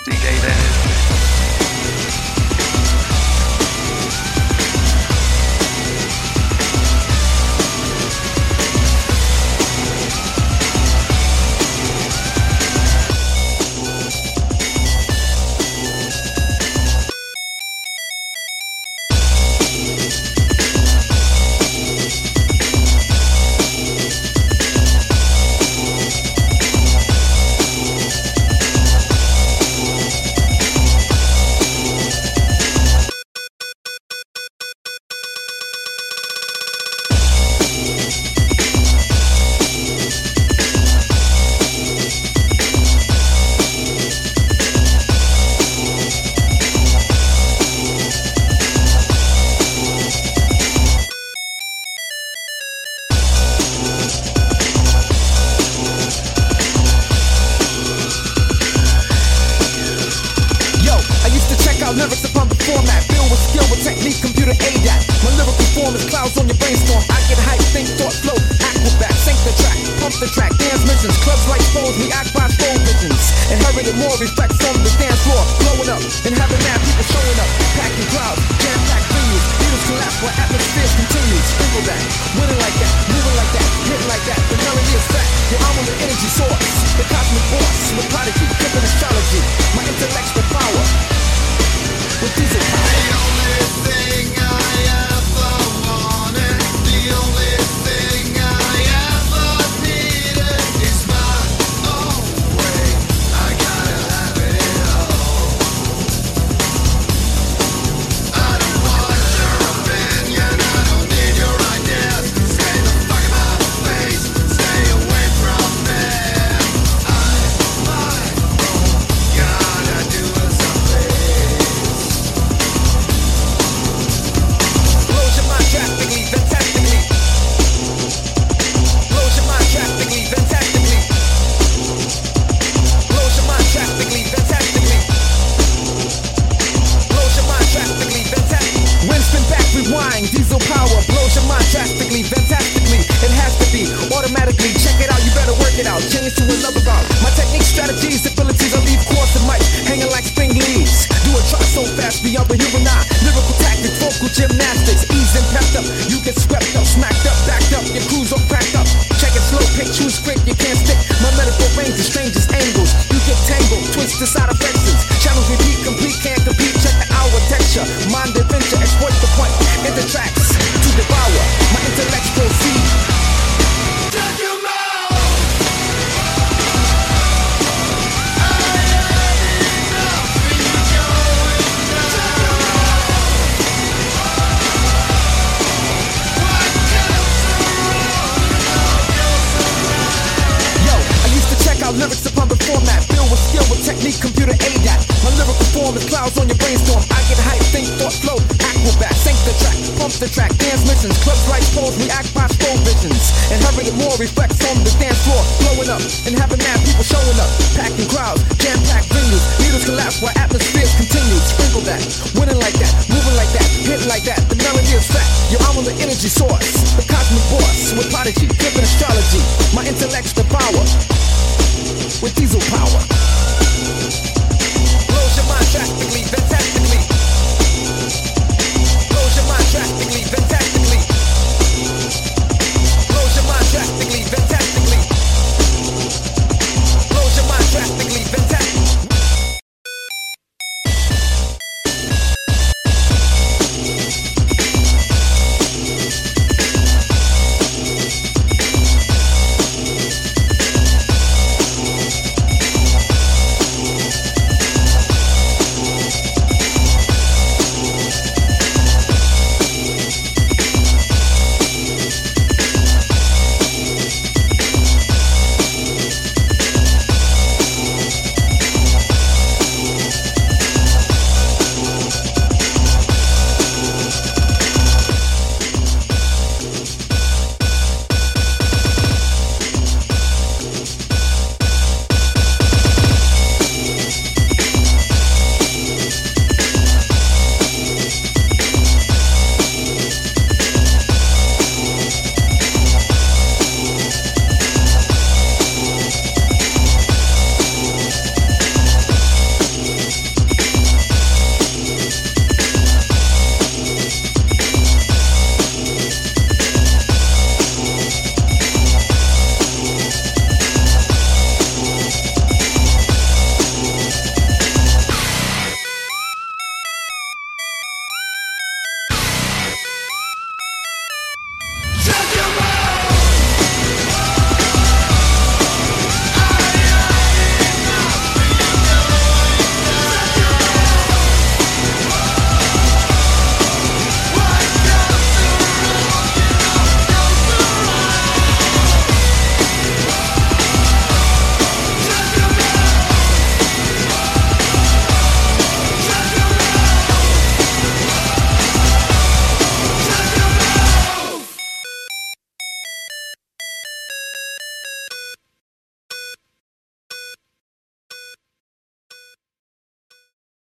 DJ Dennis. Lyrics upon the format, filled with skill with technique, computer ADAT. My lyrical form is clouds on your brainstorm. I get hype, think, thought, flow, acrobat, sync the track, pump the track, dance missions, clubs like foes, we act by foe visions. Inherited more respect from the dance floor, blowing up and having mad people showing up, packing crowds, jam-packed venues. Needles collapse while atmospheres continue. Sprinkle that, winning like that, moving like that, hitting like that. The melody is fat, your arm on the energy source, the cosmic force, with prodigy, tripping astrology. My intellectual power. With diesel power. The only thing I ever wanted, the only thing I ever needed is my own way. I gotta have it all. I don't want your opinion, I don't need your ideas. Stay the fuck in my face, stay away from me. Gotta do something. Drastically, fantastically. Blows your mind drastically, fantastically. Blows your mind drastically, fantastically. Blows your mind drastically, fantastically. Winston back, rewind, diesel power. Blows your mind drastically, fantastically. It has to be automatically. Check it out, you better work it out. Change to another route. My technique, strategies, abilities, I leave course of mic, hanging like spring leaves. Do a try so fast beyond the human eye. Lyrical tactics, vocal gymnastics, ease and pepped up. You get swept up, smacked up, backed up. Your crew's all cracked up. Check it slow, pick, choose quick, you can't stick. My metaphor range is strangest angles. You get tangled, twist the side effects. Channels repeat, complete, can't compete. Check the hour texture, mind adventure, exploit the point. In the tracks to devour. My intellect proceed. Check your mouth. Lyrics upon the format, filled with skill with technique, computer ADAT. My lyrical form is clouds on your brainstorm. I get hype, think, thought, flow, acrobat, sync the track, pump the track, dance missions, clubs like foes, we act by slow visions. Inherited more reflects on the dance floor, blowing up and having mad people showing up, packing crowds, jam-packed venues. Needles collapse while atmospheres continue. Sprinkle that, winning like that, moving like that, hitting like that. The melody is fat, your arm on the energy source, the cosmic force with prodigy, tripping astrology. My intellect's the power. With diesel power.